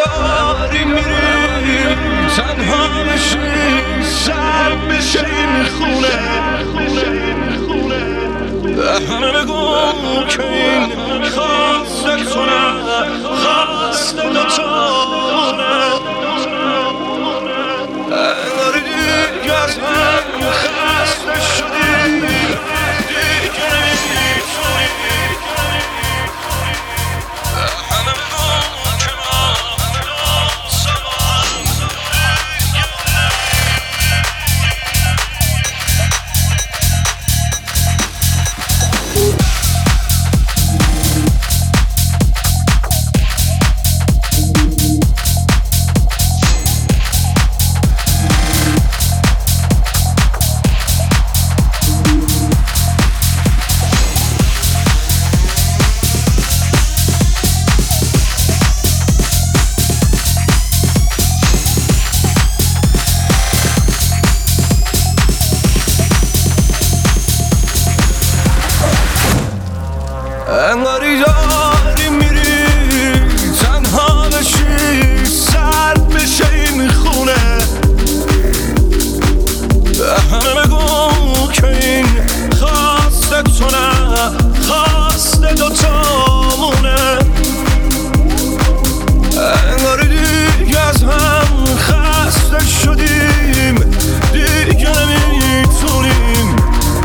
داری میری تنها بشی سر بشه این خونه همه بگو که این خواست تو نه خواست دوتامونه داری دیگه از هم خسته شدی دیگه نمیتونی همه بگو که ما انگاری داری میری تنها بشی سر بشه این خونه همه بگو که این خواست تو نه خواست دوتامونه انگاری دیگه از هم خسته شدیم دیگه نمیتونیم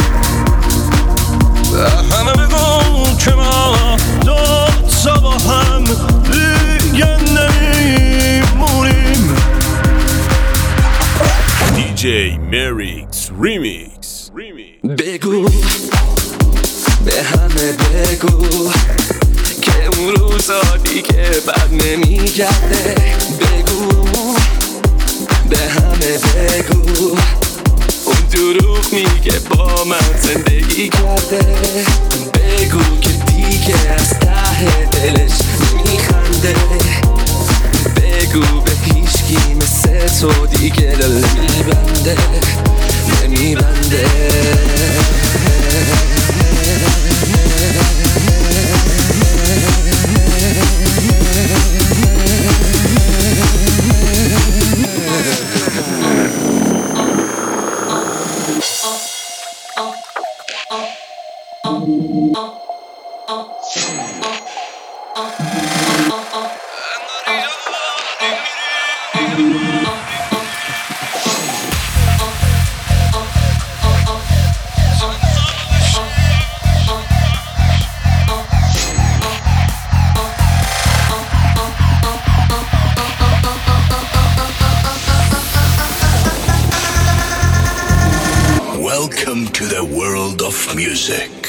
همه بگو که ما دوتا با هم دیگه نمیمونیم. DJ Merix Remix. بگو به همه بگو که اون روزا دیگه بد نمیگرده بگو به همه بگو اون دروغ میگه با من زندگی کرده بگو که دیگه از ته دلش میخنده بگو به هیچکی مثل تو دیگه دل نمیبنده Welcome to the world of music.